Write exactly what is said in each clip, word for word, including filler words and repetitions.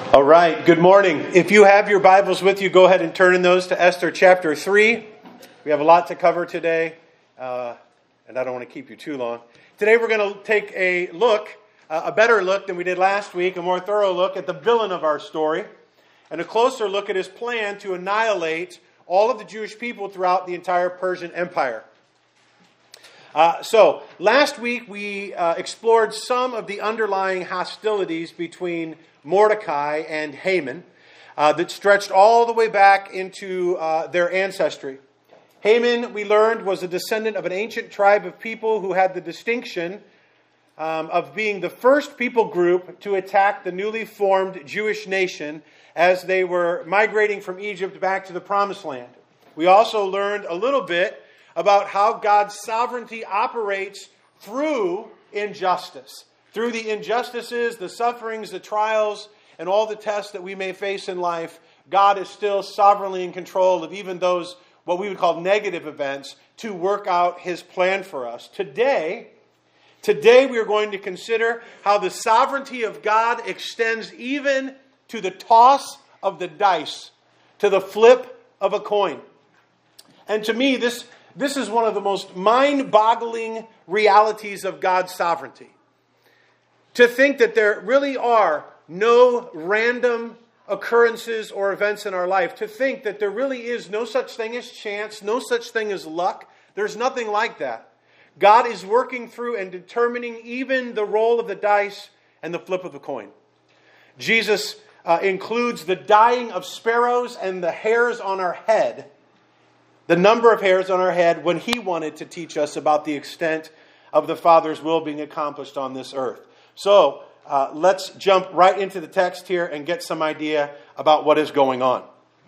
All right, good morning. If you have your Bibles with you, go ahead and turn in those to Esther chapter three. We have a lot to cover today, uh, and I don't want to keep you too long. Today we're going to take a look, uh, a better look than we did last week, a more thorough look at the villain of our story, and a closer look at his plan to annihilate all of the Jewish people throughout the entire Persian Empire. Uh, so, last week we uh, explored some of the underlying hostilities between Mordecai and Haman uh, that stretched all the way back into uh, their ancestry. Haman, we learned, was a descendant of an ancient tribe of people who had the distinction um, of being the first people group to attack the newly formed Jewish nation as they were migrating from Egypt back to the Promised Land. We also learned a little bit about how God's sovereignty operates through injustice. Through the injustices, the sufferings, the trials, and all the tests that we may face in life, God is still sovereignly in control of even those, what we would call negative events, to work out His plan for us. Today, today we are going to consider how the sovereignty of God extends even to the toss of the dice, to the flip of a coin. And to me, this, this is one of the most mind-boggling realities of God's sovereignty. To think that there really are no random occurrences or events in our life. To think that there really is no such thing as chance, no such thing as luck. There's nothing like that. God is working through and determining even the roll of the dice and the flip of the coin. Jesus uh, includes the dying of sparrows and the hairs on our head, the number of hairs on our head, when He wanted to teach us about the extent of the Father's will being accomplished on this earth. So, uh, let's jump right into the text here and get some idea about what is going on.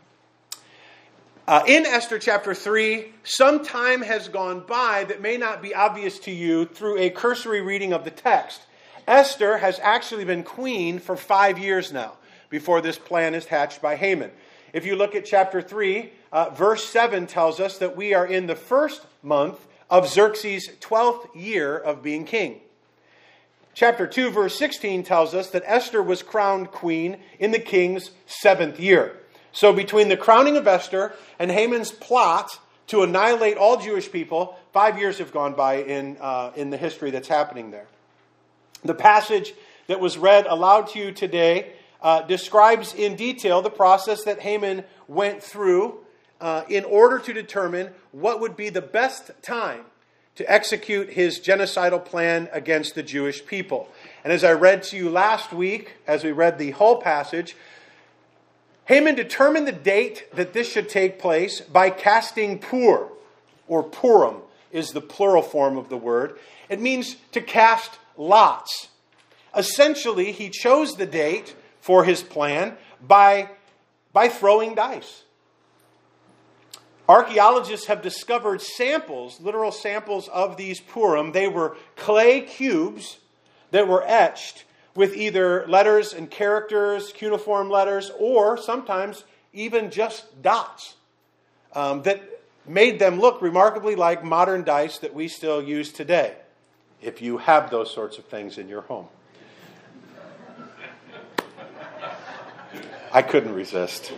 Uh, in Esther chapter three, some time has gone by that may not be obvious to you through a cursory reading of the text. Esther has actually been queen for five years now, before this plan is hatched by Haman. If you look at chapter three, uh, verse seven tells us that we are in the first month of Xerxes' twelfth year of being king. Chapter two, verse sixteen tells us that Esther was crowned queen in the king's seventh year. So between the crowning of Esther and Haman's plot to annihilate all Jewish people, five years have gone by in, uh, in the history that's happening there. The passage that was read aloud to you today uh, describes in detail the process that Haman went through uh, in order to determine what would be the best time to execute his genocidal plan against the Jewish people. And as I read to you last week, as we read the whole passage, Haman determined the date that this should take place by casting Pur, or Purim is the plural form of the word. It means to cast lots. Essentially, he chose the date for his plan by, by throwing dice. Archaeologists have discovered samples, literal samples of these Purim. They were clay cubes that were etched with either letters and characters, cuneiform letters, or sometimes even just dots um, that made them look remarkably like modern dice that we still use today, if you have those sorts of things in your home. I couldn't resist.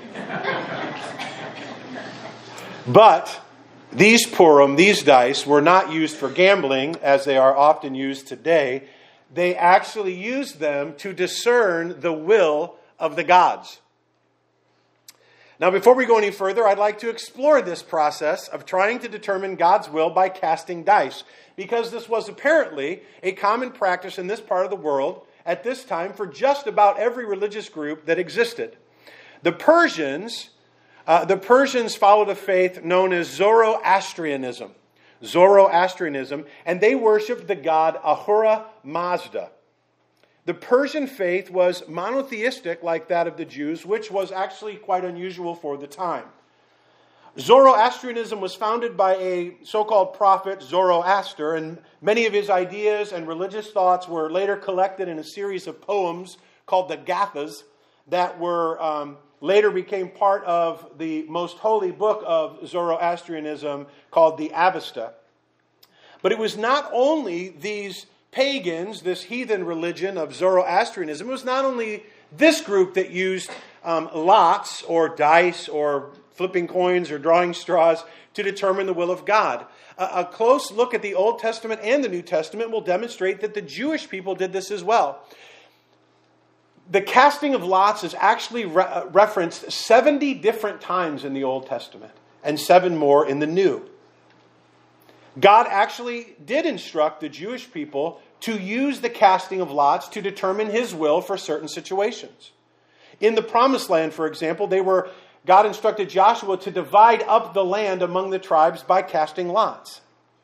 But these Purim, these dice, were not used for gambling as they are often used today. They actually used them to discern the will of the gods. Now, before we go any further, I'd like to explore this process of trying to determine God's will by casting dice, because this was apparently a common practice in this part of the world at this time for just about every religious group that existed. The Persians... Uh, the Persians followed a faith known as Zoroastrianism. Zoroastrianism, and they worshipped the god Ahura Mazda. The Persian faith was monotheistic like that of the Jews, which was actually quite unusual for the time. Zoroastrianism was founded by a so-called prophet, Zoroaster, and many of his ideas and religious thoughts were later collected in a series of poems called the Gathas that were... Um, later became part of the most holy book of Zoroastrianism called the Avesta. But it was not only these pagans, this heathen religion of Zoroastrianism, it was not only this group that used um, lots or dice or flipping coins or drawing straws to determine the will of God. A, a close look at the Old Testament and the New Testament will demonstrate that the Jewish people did this as well. The casting of lots is actually re- referenced seventy different times in the Old Testament and seven more in the New. God actually did instruct the Jewish people to use the casting of lots to determine his will for certain situations. In the Promised Land, for example, they were God instructed Joshua to divide up the land among the tribes by casting lots.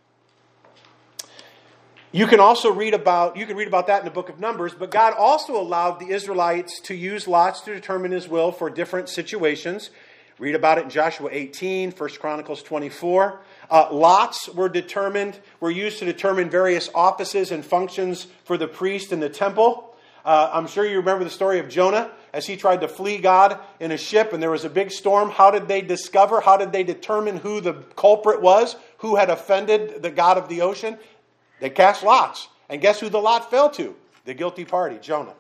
You can also read about you can read about that in the book of Numbers, but God also allowed the Israelites to use lots to determine his will for different situations. Read about it in Joshua eighteen, First Chronicles twenty-four. Uh, lots were determined, were used to determine various offices and functions for the priest in the temple. Uh, I'm sure you remember the story of Jonah as he tried to flee God in a ship and there was a big storm. How did they discover, how did they determine who the culprit was, who had offended the God of the ocean? They cast lots. And guess who the lot fell to? The guilty party, Jonah.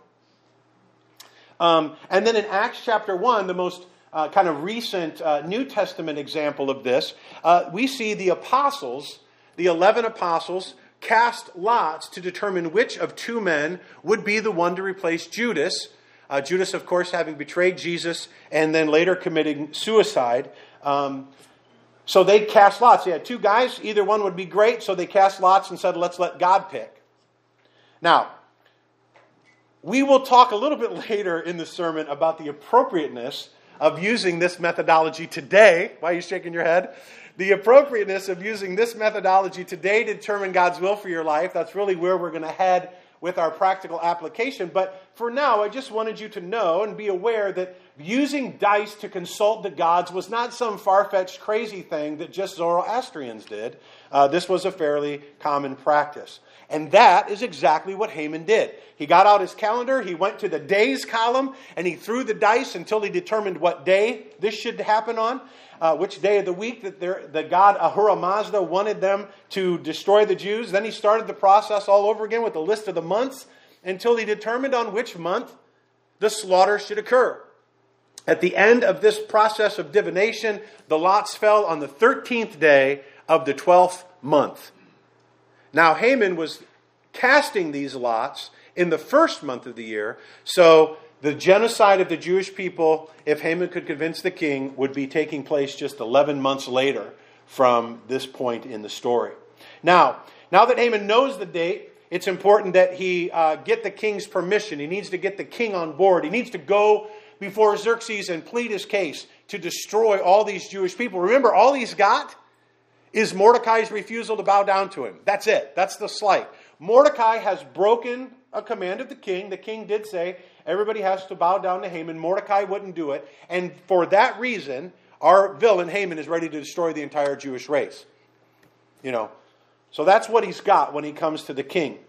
Um, and then in Acts chapter one, the most uh, kind of recent uh, New Testament example of this, uh, we see the apostles, the eleven apostles, cast lots to determine which of two men would be the one to replace Judas. Uh, Judas, of course, having betrayed Jesus and then later committing suicide. Um, so they cast lots. They had two guys. Either one would be great. So they cast lots and said, let's let God pick. Now, we will talk a little bit later in the sermon about the appropriateness of using this methodology today. Why are you shaking your head? The appropriateness of using this methodology today to determine God's will for your life. That's really where we're going to head with our practical application. But for now, I just wanted you to know and be aware that using dice to consult the gods was not some far-fetched crazy thing that just Zoroastrians did. Uh, this was a fairly common practice. And that is exactly what Haman did. He got out his calendar, he went to the days column, and he threw the dice until he determined what day this should happen on, uh, which day of the week that the god Ahura Mazda wanted them to destroy the Jews. Then he started the process all over again with a list of the months until he determined on which month the slaughter should occur. At the end of this process of divination, the lots fell on the thirteenth day of the twelfth month. Now, Haman was casting these lots in the first month of the year, so the genocide of the Jewish people, if Haman could convince the king, would be taking place just eleven months later from this point in the story. Now, now that Haman knows the date, it's important that he uh, get the king's permission. He needs to get the king on board. He needs to go before Xerxes and plead his case to destroy all these Jewish people. Remember, all he's got is Mordecai's refusal to bow down to him. That's it. That's the slight. Mordecai has broken a command of the king. The king did say everybody has to bow down to Haman. Mordecai wouldn't do it. And for that reason, our villain Haman is ready to destroy the entire Jewish race. You know, so that's what he's got when he comes to the king.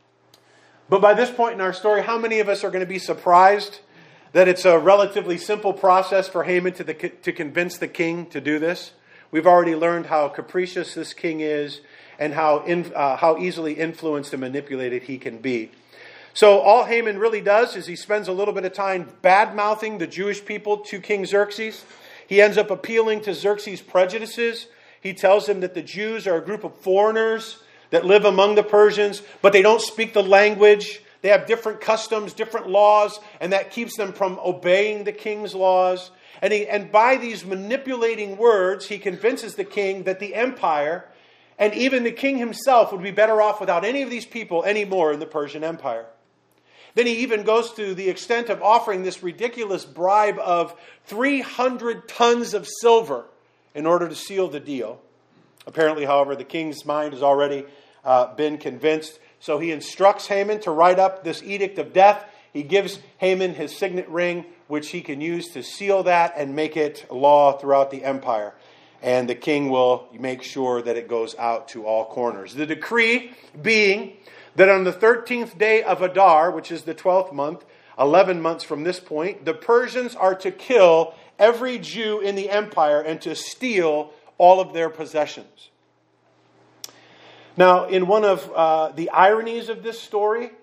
But by this point in our story, how many of us are going to be surprised that it's a relatively simple process for Haman to, the, to convince the king to do this? We've already learned how capricious this king is and how in, uh, how easily influenced and manipulated he can be. So all Haman really does is he spends a little bit of time bad-mouthing the Jewish people to King Xerxes. He ends up appealing to Xerxes' prejudices. He tells him that the Jews are a group of foreigners that live among the Persians, but they don't speak the language. They have different customs, different laws, and that keeps them from obeying the king's laws. And, he, and by these manipulating words, he convinces the king that the empire and even the king himself would be better off without any of these people anymore in the Persian Empire. Then he even goes to the extent of offering this ridiculous bribe of three hundred tons of silver in order to seal the deal. Apparently, however, the king's mind has already uh, been convinced. So he instructs Haman to write up this edict of death. He gives Haman his signet ring, which he can use to seal that and make it law throughout the empire. And the king will make sure that it goes out to all corners. The decree being that on the thirteenth day of Adar, which is the twelfth month, eleven months from this point, the Persians are to kill every Jew in the empire and to steal all of their possessions. Now, in one of uh, the ironies of this story,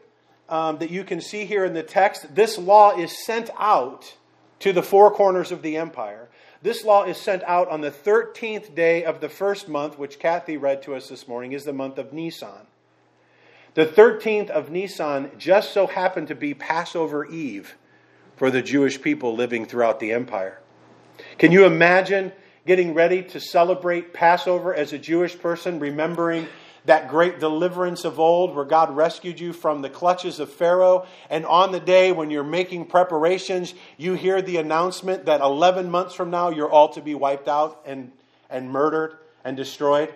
um, that you can see here in the text, this law is sent out to the four corners of the empire. This law is sent out on the thirteenth day of the first month, which Kathy read to us this morning, is the month of Nisan. The thirteenth of Nisan just so happened to be Passover Eve for the Jewish people living throughout the empire. Can you imagine getting ready to celebrate Passover as a Jewish person, remembering that great deliverance of old where God rescued you from the clutches of Pharaoh? And on the day when you're making preparations, you hear the announcement that eleven months from now, you're all to be wiped out and, and murdered and destroyed.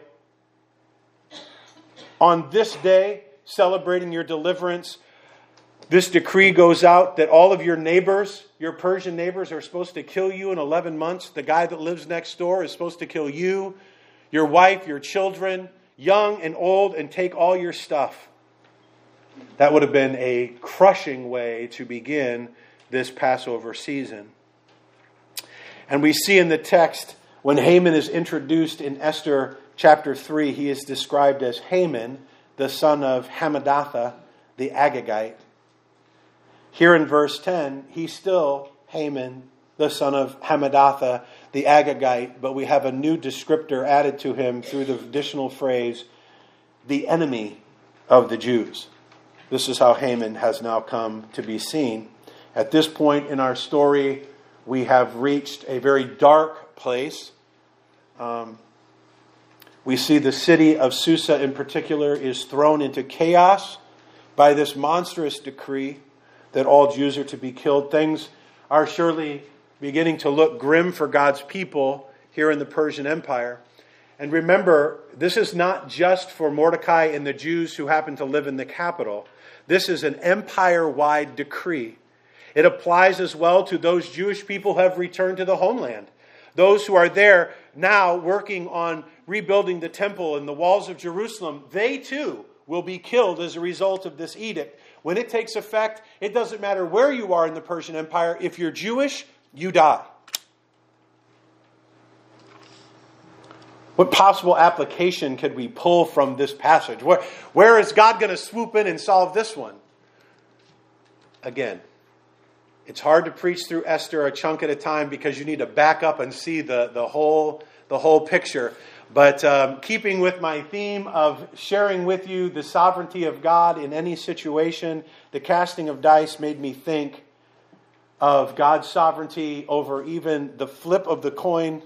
On this day, celebrating your deliverance, this decree goes out that all of your neighbors, your Persian neighbors, are supposed to kill you in eleven months. The guy that lives next door is supposed to kill you, your wife, your children, young and old, and take all your stuff. That would have been a crushing way to begin this Passover season. And we see in the text, when Haman is introduced in Esther chapter three, he is described as Haman, the son of Hammedatha, the Agagite. Here in verse ten, he's still Haman, the son of Hammedatha, the Agagite, but we have a new descriptor added to him through the additional phrase, the enemy of the Jews. This is how Haman has now come to be seen. At this point in our story, we have reached a very dark place. Um, we see the city of Susa in particular is thrown into chaos by this monstrous decree that all Jews are to be killed. Things are surely beginning to look grim for God's people here in the Persian Empire. And remember, this is not just for Mordecai and the Jews who happen to live in the capital. This is an empire-wide decree. It applies as well to those Jewish people who have returned to the homeland. Those who are there now working on rebuilding the temple and the walls of Jerusalem, they too will be killed as a result of this edict. When it takes effect, it doesn't matter where you are in the Persian Empire. If you're Jewish, you die. What possible application could we pull from this passage? Where, where is God going to swoop in and solve this one? Again, it's hard to preach through Esther a chunk at a time because you need to back up and see the, the whole the whole picture. But um, keeping with my theme of sharing with you the sovereignty of God in any situation, the casting of dice made me think of God's sovereignty over even the flip of the coin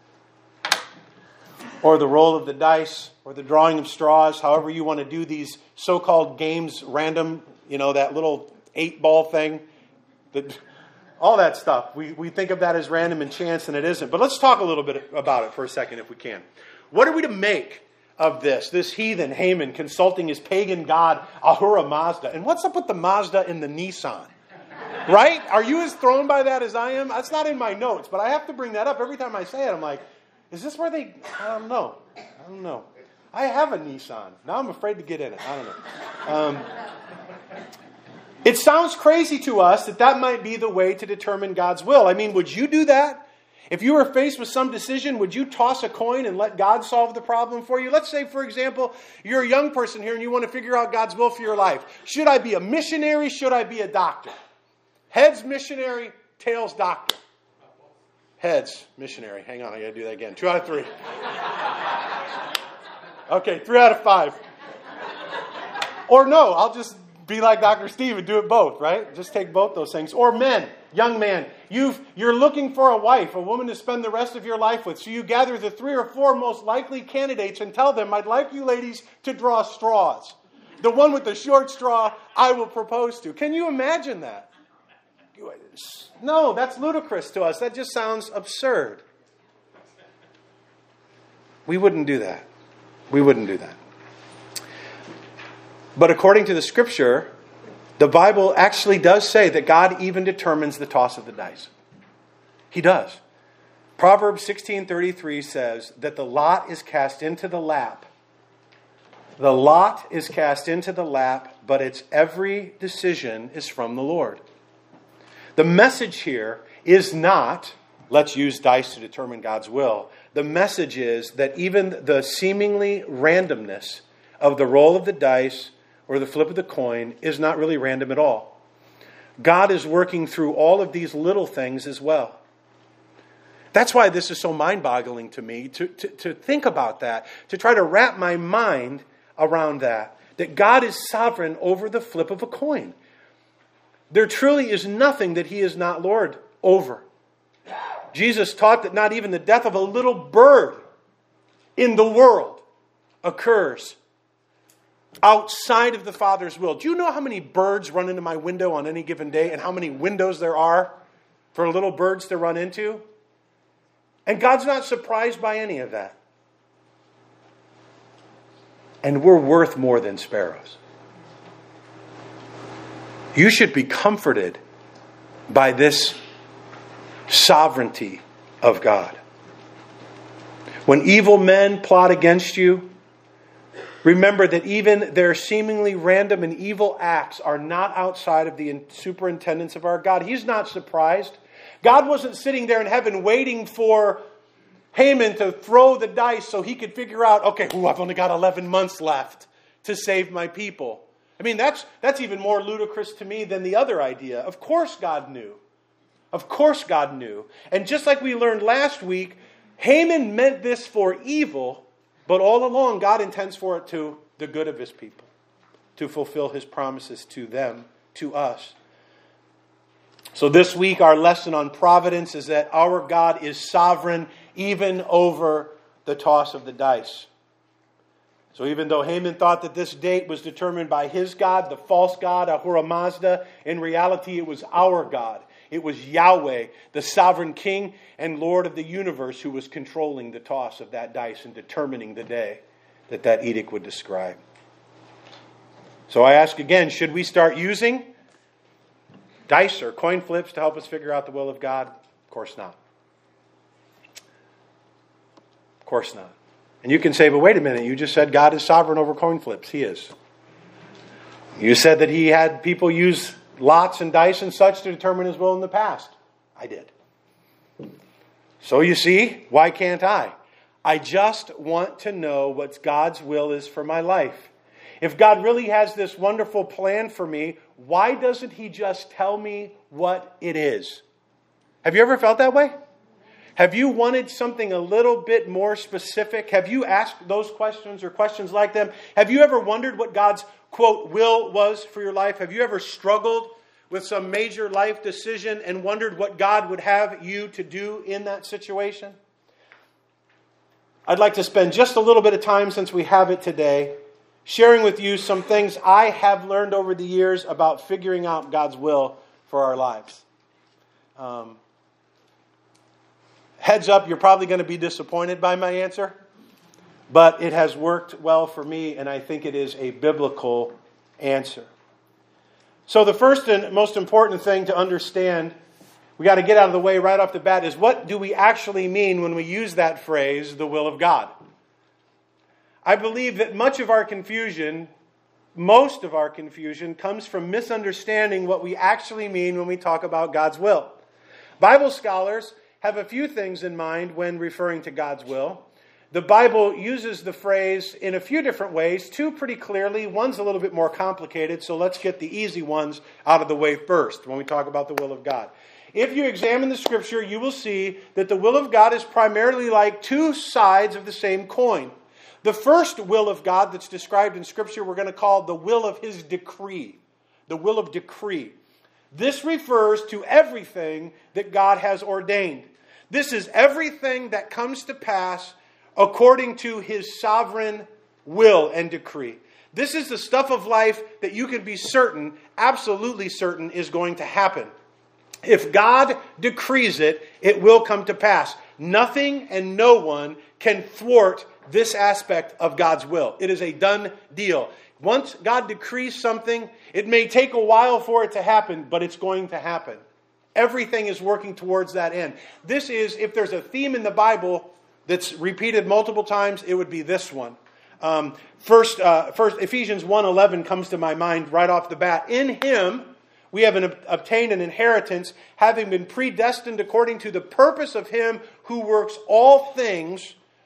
or the roll of the dice or the drawing of straws, however you want to do these so-called games, random, you know, that little eight-ball thing, that, all that stuff. We, we think of that as random and chance, and it isn't. But let's talk a little bit about it for a second if we can. What are we to make of this? This heathen Haman consulting his pagan god Ahura Mazda. And what's up with the Mazda in the Nissan? Right? Are you as thrown by that as I am? That's not in my notes, but I have to bring that up every time I say it. I'm like, is this where they... I don't know. I don't know. I have a Nissan. Now I'm afraid to get in it. I don't know. Um, it sounds crazy to us that that might be the way to determine God's will. I mean, would you do that? If you were faced with some decision, would you toss a coin and let God solve the problem for you? Let's say, for example, you're a young person here and you want to figure out God's will for your life. Should I be a missionary? Should I be a doctor? Heads missionary, tails doctor. Heads missionary. Hang on, I got to do that again. Two out of three. Okay, three out of five. Or no, I'll just be like Doctor Steve and do it both, right? Just take both those things. Or men, young man, you've, you're looking for a wife, a woman to spend the rest of your life with. So you gather the three or four most likely candidates and tell them, I'd like you ladies to draw straws. The one with the short straw, I will propose to. Can you imagine that? No, that's ludicrous to us. That just sounds absurd. We wouldn't do that. We wouldn't do that. But according to the Scripture, the Bible actually does say that God even determines the toss of the dice. He does. Proverbs sixteen thirty-three says that the lot is cast into the lap. The lot is cast into the lap, but its every decision is from the Lord. The message here is not, let's use dice to determine God's will. The message is that even the seemingly randomness of the roll of the dice or the flip of the coin is not really random at all. God is working through all of these little things as well. That's why this is so mind-boggling to me, to, to, to think about that, to try to wrap my mind around that, that God is sovereign over the flip of a coin. There truly is nothing that He is not Lord over. Jesus taught that not even the death of a little bird in the world occurs outside of the Father's will. Do you know how many birds run into my window on any given day and how many windows there are for little birds to run into? And God's not surprised by any of that. And we're worth more than sparrows. You should be comforted by this sovereignty of God. When evil men plot against you, remember that even their seemingly random and evil acts are not outside of the superintendence of our God. He's not surprised. God wasn't sitting there in heaven waiting for Haman to throw the dice so he could figure out, okay, ooh, I've only got eleven months left to save my people. I mean, that's that's even more ludicrous to me than the other idea. Of course God knew. Of course God knew. And just like we learned last week, Haman meant this for evil, but all along God intends for it to the good of His people, to fulfill His promises to them, to us. So this week our lesson on providence is that our God is sovereign even over the toss of the dice. So even though Haman thought that this date was determined by his God, the false god, Ahura Mazda, in reality it was our God. It was Yahweh, the sovereign king and Lord of the universe, who was controlling the toss of that dice and determining the day that that edict would describe. So I ask again, should we start using dice or coin flips to help us figure out the will of God? Of course not. Of course not. And you can say, but wait a minute, you just said God is sovereign over coin flips. He is. You said that He had people use lots and dice and such to determine His will in the past. I did. So you see, why can't I? I just want to know what God's will is for my life. If God really has this wonderful plan for me, why doesn't He just tell me what it is? Have you ever felt that way? Have you wanted something a little bit more specific? Have you asked those questions or questions like them? Have you ever wondered what God's, quote, will was for your life? Have you ever struggled with some major life decision and wondered what God would have you to do in that situation? I'd like to spend just a little bit of time, since we have it today, sharing with you some things I have learned over the years about figuring out God's will for our lives. Um, heads up, you're probably going to be disappointed by my answer, but it has worked well for me, and I think it is a biblical answer. So the first and most important thing to understand, we got to get out of the way right off the bat, is what do we actually mean when we use that phrase, the will of God? I believe that much of our confusion, most of our confusion, comes from misunderstanding what we actually mean when we talk about God's will. Bible scholars have a few things in mind when referring to God's will. The Bible uses the phrase in a few different ways, two pretty clearly. One's a little bit more complicated, so let's get the easy ones out of the way first when we talk about the will of God. If you examine the Scripture, you will see that the will of God is primarily like two sides of the same coin. The first will of God that's described in Scripture we're going to call the will of His decree. The will of decree. This refers to everything that God has ordained. This is everything that comes to pass according to His sovereign will and decree. This is the stuff of life that you can be certain, absolutely certain, is going to happen. If God decrees it, it will come to pass. Nothing and no one can thwart this aspect of God's will. It is a done deal. Once God decrees something, it may take a while for it to happen, but it's going to happen. Everything is working towards that end. This is, if there's a theme in the Bible that's repeated multiple times, it would be this one. Um, first, uh, first, Ephesians one eleven comes to my mind right off the bat. In Him, we have an, obtained an inheritance, having been predestined according to the purpose of Him who works all things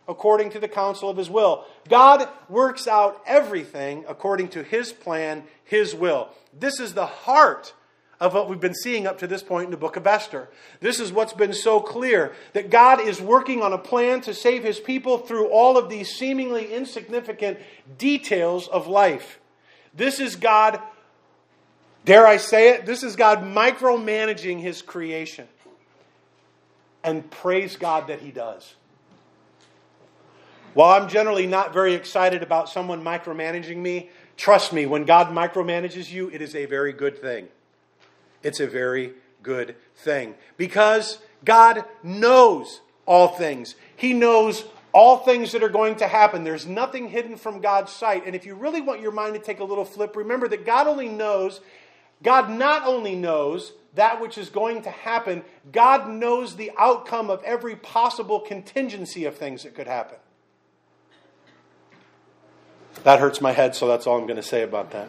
according to the counsel of his will. God works out everything according to his plan, his will. This is the heart of what we've been seeing up to this point in the book of Esther. This is what's been so clear, that God is working on a plan to save his people through all of these seemingly insignificant details of life. This is God, dare I say it, this is God micromanaging his creation. And praise God that he does. While I'm generally not very excited about someone micromanaging me, trust me, when God micromanages you, it is a very good thing. It's a very good thing. Because God knows all things. He knows all things that are going to happen. There's nothing hidden from God's sight. And if you really want your mind to take a little flip, remember that God only knows, God not only knows that which is going to happen, God knows the outcome of every possible contingency of things that could happen. That hurts my head, so that's all I'm going to say about that.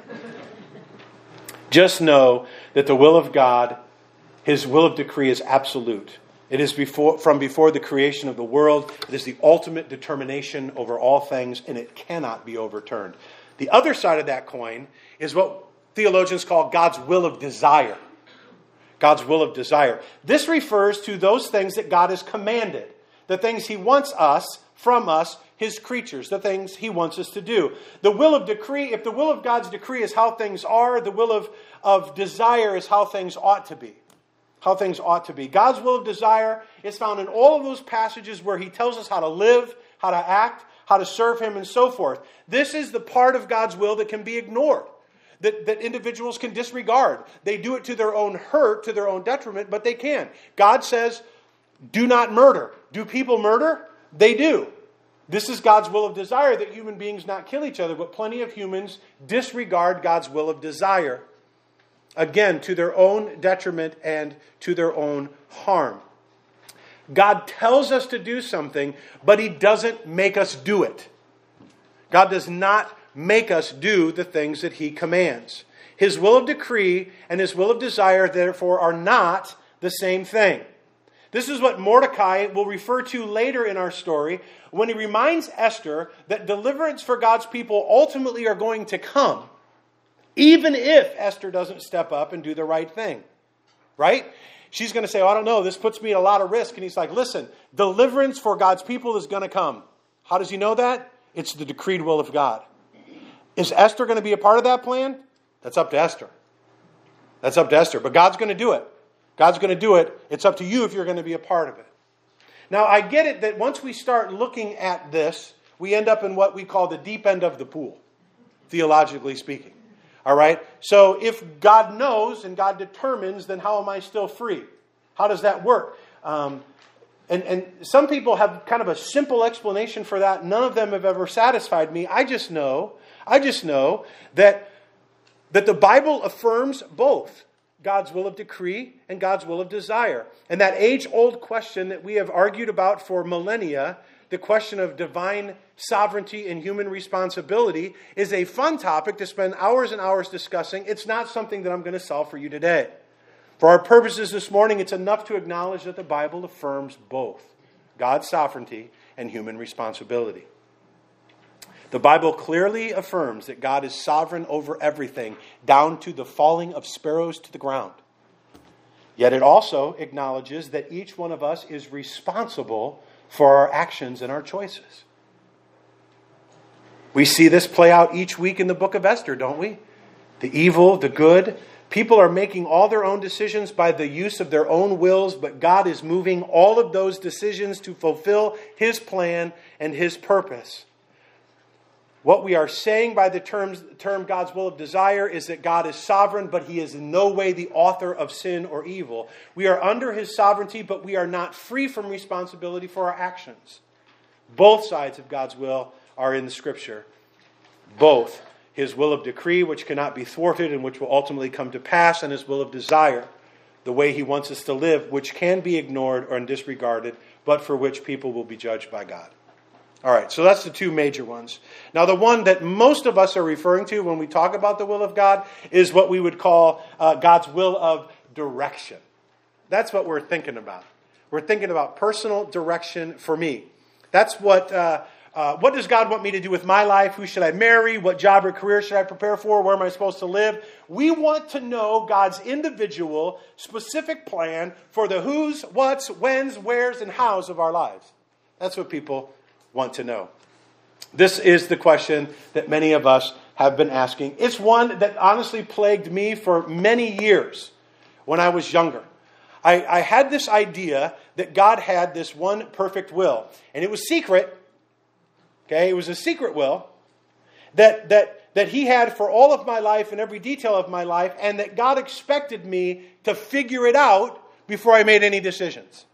Just know that the will of God, his will of decree, is absolute. It is before, from before the creation of the world. It is the ultimate determination over all things, and it cannot be overturned. The other side of that coin is what theologians call God's will of desire. God's will of desire. This refers to those things that God has commanded, the things he wants us, from us, his creatures, the things he wants us to do. The will of decree, if the will of God's decree is how things are, the will of, of desire is how things ought to be. How things ought to be. God's will of desire is found in all of those passages where he tells us how to live, how to act, how to serve him, and so forth. This is the part of God's will that can be ignored, that, that individuals can disregard. They do it to their own hurt, to their own detriment, but they can. God says, do not murder. Do people murder? They do. This is God's will of desire, that human beings not kill each other, but plenty of humans disregard God's will of desire. Again, to their own detriment and to their own harm. God tells us to do something, but he doesn't make us do it. God does not make us do the things that he commands. His will of decree and his will of desire, therefore, are not the same thing. This is what Mordecai will refer to later in our story when he reminds Esther that deliverance for God's people ultimately are going to come, even if Esther doesn't step up and do the right thing. Right? She's going to say, oh, I don't know, this puts me at a lot of risk. And he's like, listen, deliverance for God's people is going to come. How does he know that? It's the decreed will of God. Is Esther going to be a part of that plan? That's up to Esther. That's up to Esther. But God's going to do it. God's going to do it. It's up to you if you're going to be a part of it. Now, I get it that once we start looking at this, we end up in what we call the deep end of the pool, theologically speaking. All right? So if God knows and God determines, then how am I still free? How does that work? Um, and, and some people have kind of a simple explanation for that. None of them have ever satisfied me. I just know, I just know that, that the Bible affirms both God's will of decree and God's will of desire. And that age-old question that we have argued about for millennia, the question of divine sovereignty and human responsibility, is a fun topic to spend hours and hours discussing. It's not something that I'm going to solve for you today. For our purposes this morning, it's enough to acknowledge that the Bible affirms both God's sovereignty and human responsibility. The Bible clearly affirms that God is sovereign over everything, down to the falling of sparrows to the ground. Yet it also acknowledges that each one of us is responsible for our actions and our choices. We see this play out each week in the book of Esther, don't we? The evil, the good. People are making all their own decisions by the use of their own wills, but God is moving all of those decisions to fulfill his plan and his purpose. What we are saying by the terms, term God's will of desire is that God is sovereign, but he is in no way the author of sin or evil. We are under his sovereignty, but we are not free from responsibility for our actions. Both sides of God's will are in the Scripture. Both. His will of decree, which cannot be thwarted and which will ultimately come to pass, and his will of desire, the way he wants us to live, which can be ignored or disregarded, but for which people will be judged by God. All right, so that's the two major ones. Now, the one that most of us are referring to when we talk about the will of God is what we would call uh, God's will of direction. That's what we're thinking about. We're thinking about personal direction for me. That's what, uh, uh, what does God want me to do with my life? Who should I marry? What job or career should I prepare for? Where am I supposed to live? We want to know God's individual, specific plan for the who's, what's, when's, where's, and how's of our lives. That's what people want to know. This is the question that many of us have been asking. It's one that honestly plagued me for many years when I was younger. I, I had this idea that God had this one perfect will. And it was secret. Okay, it was a secret will that, that, that He had for all of my life and every detail of my life, and that God expected me to figure it out before I made any decisions.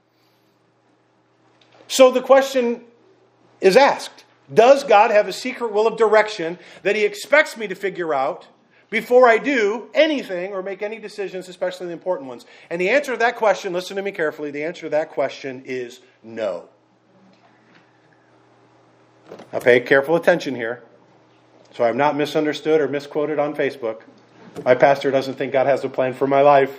So the question is asked, does God have a secret will of direction that He expects me to figure out before I do anything or make any decisions, especially the important ones? And the answer to that question, listen to me carefully, the answer to that question is no. Now pay careful attention here, so I'm not misunderstood or misquoted on Facebook. My pastor doesn't think God has a plan for my life.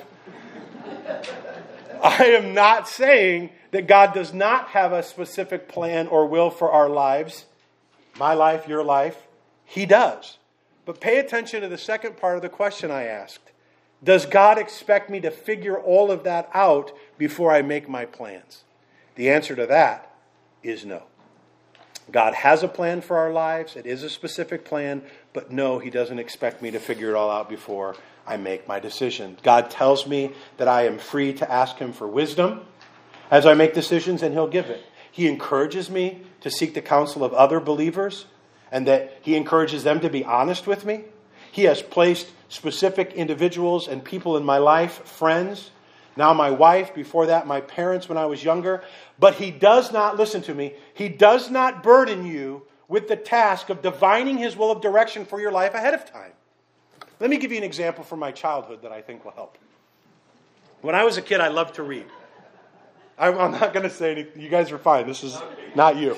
I am not saying that God does not have a specific plan or will for our lives. My life, your life. He does. But pay attention to the second part of the question I asked. Does God expect me to figure all of that out before I make my plans? The answer to that is no. God has a plan for our lives. It is a specific plan. But no, He doesn't expect me to figure it all out before I make my decision. God tells me that I am free to ask Him for wisdom as I make decisions, and He'll give it. He encourages me to seek the counsel of other believers, and that He encourages them to be honest with me. He has placed specific individuals and people in my life, friends, now my wife, before that my parents when I was younger. But He does not, listen to me, He does not burden you with the task of divining His will of direction for your life ahead of time. Let me give you an example from my childhood that I think will help. When I was a kid, I loved to read. I'm not going to say anything. You guys are fine. This is not you.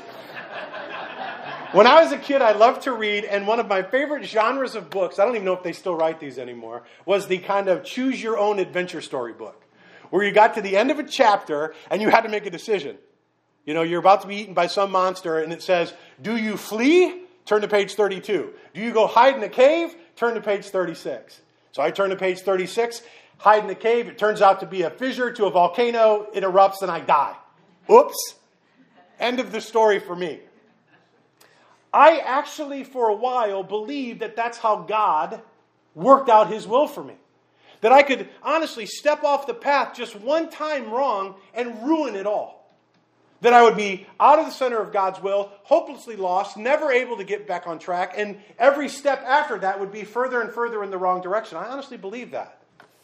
When I was a kid, I loved to read, and one of my favorite genres of books, I don't even know if they still write these anymore, was the kind of choose-your-own adventure story book, where you got to the end of a chapter and you had to make a decision. You know, you're about to be eaten by some monster, and it says, do you flee? Turn to page thirty-two. Do you go hide in a cave? Turn to page thirty-six. So I turn to page thirty-six, hide in the cave. It turns out to be a fissure to a volcano. It erupts and I die. Oops. End of the story for me. I actually, for a while, believed that that's how God worked out His will for me. That I could honestly step off the path just one time wrong and ruin it all. That I would be out of the center of God's will, hopelessly lost, never able to get back on track, and every step after that would be further and further in the wrong direction. I honestly believed that.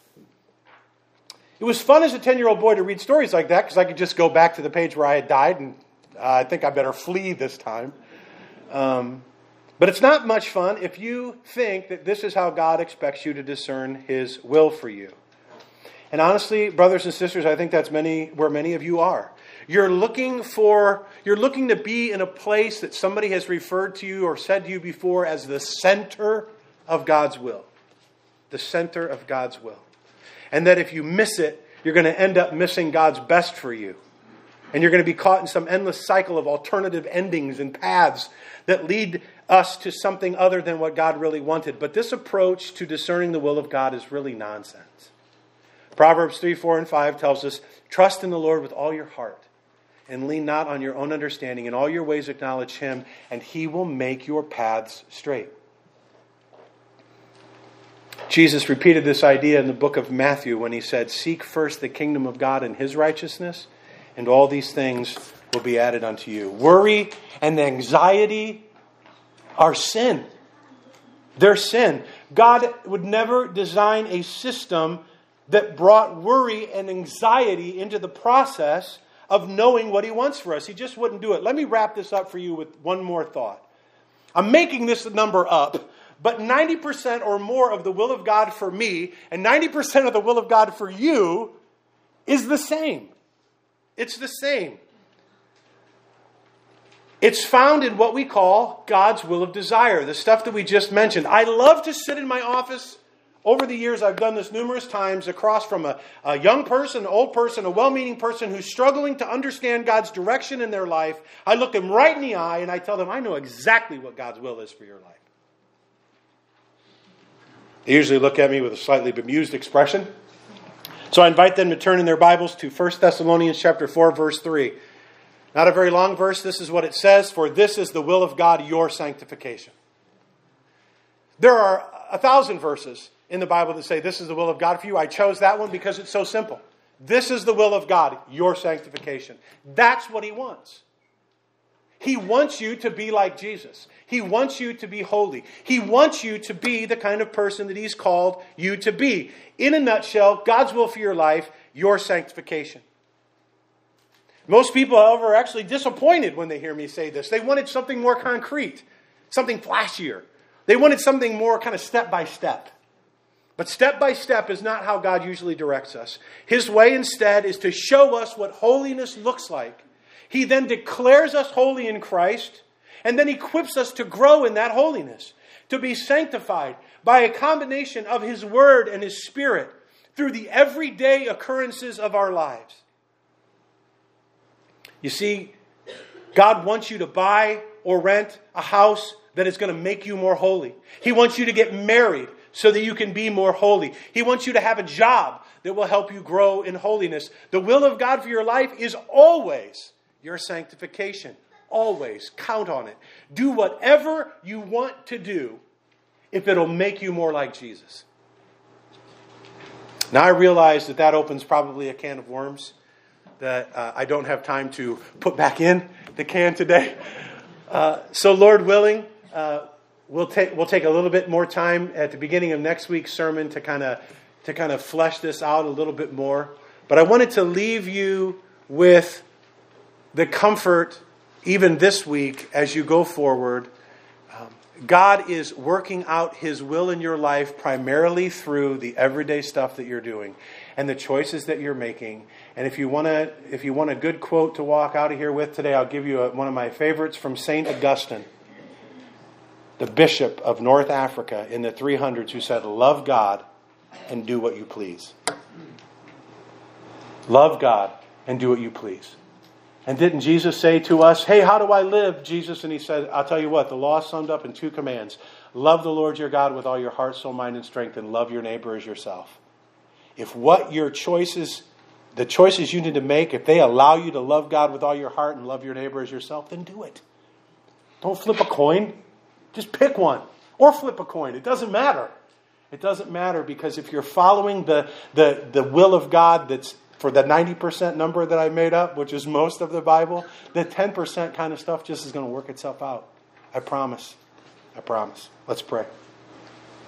It was fun as a ten-year-old boy to read stories like that, because I could just go back to the page where I had died, and uh, I think I better flee this time. Um, but it's not much fun if you think that this is how God expects you to discern His will for you. And honestly, brothers and sisters, I think that's many where many of you are. You're looking for, you're looking to be in a place that somebody has referred to you or said to you before as the center of God's will. The center of God's will. And that if you miss it, you're going to end up missing God's best for you. And you're going to be caught in some endless cycle of alternative endings and paths that lead us to something other than what God really wanted. But this approach to discerning the will of God is really nonsense. Proverbs three, four, and five tells us, trust in the Lord with all your heart and lean not on your own understanding. In all your ways acknowledge Him, and He will make your paths straight. Jesus repeated this idea in the book of Matthew when He said, seek first the kingdom of God and His righteousness, and all these things will be added unto you. Worry and anxiety are sin. They're sin. God would never design a system that brought worry and anxiety into the process of knowing what He wants for us. He just wouldn't do it. Let me wrap this up for you with one more thought. I'm making this number up, but ninety percent or more of the will of God for me and ninety percent of the will of God for you is the same. It's the same. It's found in what we call God's will of desire, the stuff that we just mentioned. I love to sit in my office Over the years, I've done this numerous times across from a, a young person, an old person, a well-meaning person who's struggling to understand God's direction in their life. I look them right in the eye and I tell them, I know exactly what God's will is for your life. They usually look at me with a slightly bemused expression. So I invite them to turn in their Bibles to First Thessalonians chapter four, verse three. Not a very long verse. This is what it says. For this is the will of God, your sanctification. There are a thousand verses in the Bible that say this is the will of God for you. I chose that one because it's so simple. This is the will of God, your sanctification. That's what He wants. He wants you to be like Jesus. He wants you to be holy. He wants you to be the kind of person that He's called you to be. In a nutshell, God's will for your life, your sanctification. Most people, however, are actually disappointed when they hear me say this. They wanted something more concrete, something flashier. They wanted something more kind of step by step. But step by step is not how God usually directs us. His way instead is to show us what holiness looks like. He then declares us holy in Christ, and then equips us to grow in that holiness, to be sanctified by a combination of His Word and His Spirit through the everyday occurrences of our lives. You see, God wants you to buy or rent a house that is going to make you more holy. He wants you to get married so that you can be more holy. He wants you to have a job that will help you grow in holiness. The will of God for your life is always your sanctification. Always. Count on it. Do whatever you want to do if it'll make you more like Jesus. Now I realize that that opens probably a can of worms that uh, I don't have time to put back in the can today. Uh, so Lord willing, uh, we'll take we'll take a little bit more time at the beginning of next week's sermon to kind of to kind of flesh this out a little bit more. But I wanted to leave you with the comfort, even this week, as you go forward. Um, God is working out His will in your life primarily through the everyday stuff that you're doing and the choices that you're making. And if you want to, if you want a good quote to walk out of here with today, I'll give you a, one of my favorites from Saint Augustine, the Bishop of North Africa in the three hundreds, who said, "Love God and do what you please." Love God and do what you please. And didn't Jesus say to us, hey, how do I live, Jesus? And He said, I'll tell you what, the law is summed up in two commands. Love the Lord your God with all your heart, soul, mind, and strength, and love your neighbor as yourself. If what your choices, the choices you need to make, if they allow you to love God with all your heart and love your neighbor as yourself, then do it. Don't flip a coin. Just pick one. Or flip a coin. It doesn't matter. It doesn't matter, because if you're following the, the, the will of God that's for the ninety percent number that I made up, which is most of the Bible, the ten percent kind of stuff just is going to work itself out. I promise. I promise. Let's pray.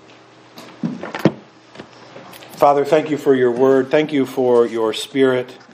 Father, thank you for your word. Thank you for your Spirit.